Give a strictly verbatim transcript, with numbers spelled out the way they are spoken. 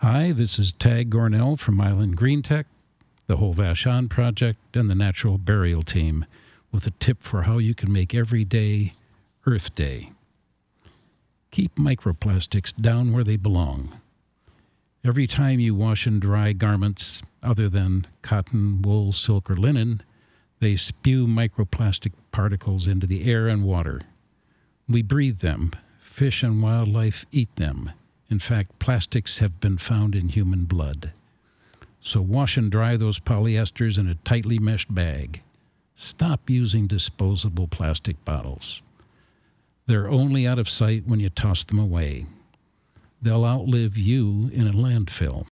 Hi, this is Tag Gornell from Island Green Tech, the Whole Vashon Project, and the Natural Burial Team with a tip for how you can make every day Earth Day. Keep microplastics down where they belong. Every time you wash and dry garments other than cotton, wool, silk, or linen, they spew microplastic particles into the air and water. We breathe them. Fish and wildlife eat them. In fact, plastics have been found in human blood. So wash and dry those polyesters in a tightly meshed bag. Stop using disposable plastic bottles. They're only out of sight when you toss them away. They'll outlive you in a landfill.